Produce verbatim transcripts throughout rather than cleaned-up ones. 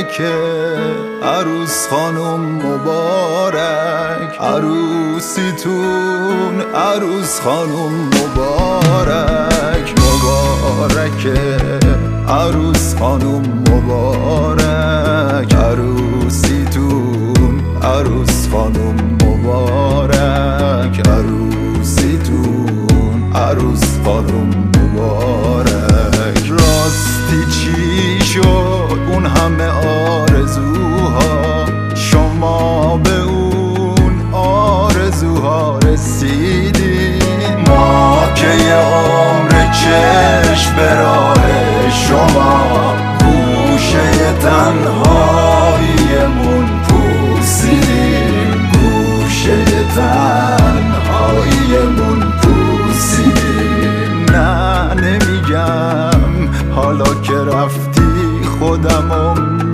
مبارکه عروس خانم مبارک، عروسیتون عروس خانم مبارک. مبارکه عروس خانم مبارک، عروسیتون عروس خانم مبارک، عروسیتون عروس خانم مبارک. راستی چی شد اون همه آرزوها، شما به اون آرزوها رسیدین؟ ما که یه عمر چشم به راه شما گوشه تنهاییمون پوسیدیم، گوشه تنهاییمون پوسیدیم. نه نمیگم حالا که رفتی خودمو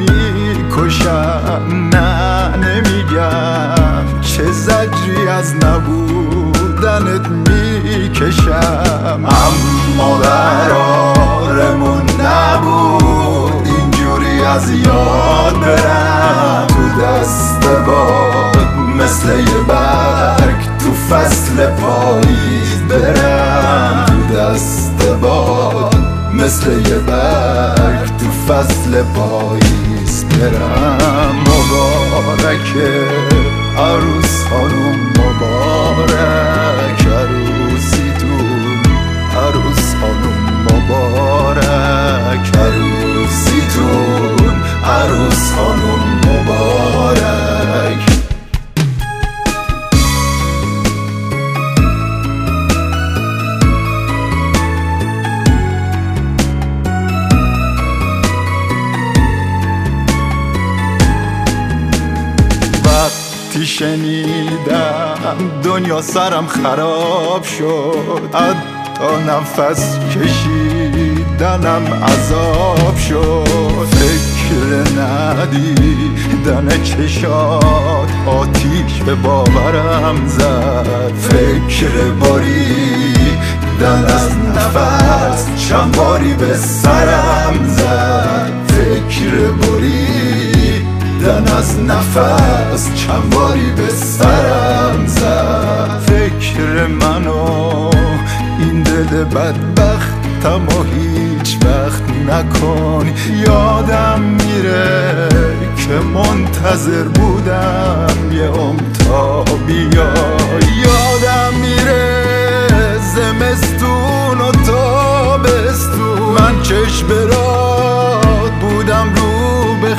میکشم، نه نمیگم چه زجری از نبودنت میکشم، اما قرارمون نبود اینجوری از یاد برم. تو دست باد مثل یه برگ تو فصل پاییز برم، تو دست باد مثل یه برگ تو فصل پاییز برم. مبارکه عروس خانم مبارک، عروسیتون عروس خانم مبارک، عروسیتون عروس خانم مبارک. وقتی شنیدم دنیا سرم خراب شد، حتی نفس کشیدنم عذاب شد. فکر ندیدن چشات آتیش به باورم زد، فکر بریدن از نفس چند باری به سرم زد، فکر بریدن از نفس چند باری به سرم زد. فکر منو این دل بدبختم و هیچ وقت نکن، یادم میره که منتظر بودم یه عمر تا بیا، یادم میره زمستون و تابستون من چشم برات بودم رو به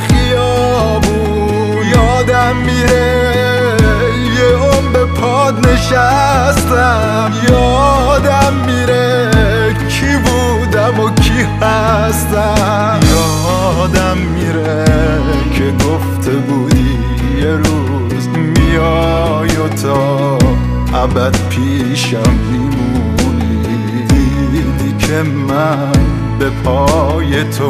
خیابون، یادم میره یه عمر به پاد نشستم، یادم میره کی بودم و کی هستم، یادم میره که گفته بودی یه روز میای و تا ابد پیشم میمونی. دیدی که من به پای تو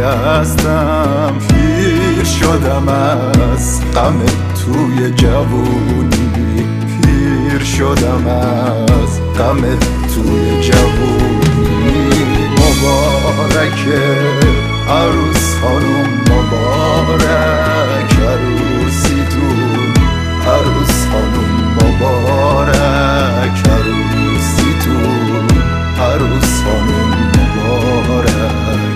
نشستم، پیر شدم از غم توی جوونی، پیر شدم از غم توی جوونی. مبارکه عروس خانم مبارک، عروسیتون عروس خانم مبارک، عروسیتون عروس خانم مبارک.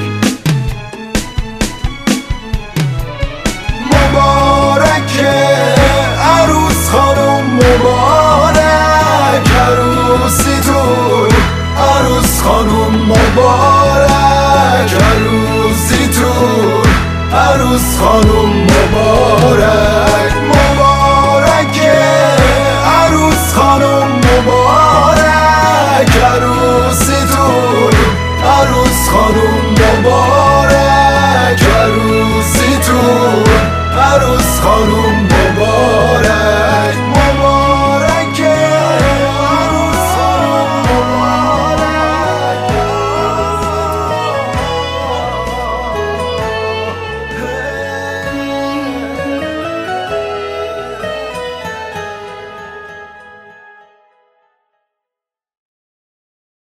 مبارکه عروس خانم مبارک، عروسیتون عروس خانم مبارک، عروسیتون عروس خانم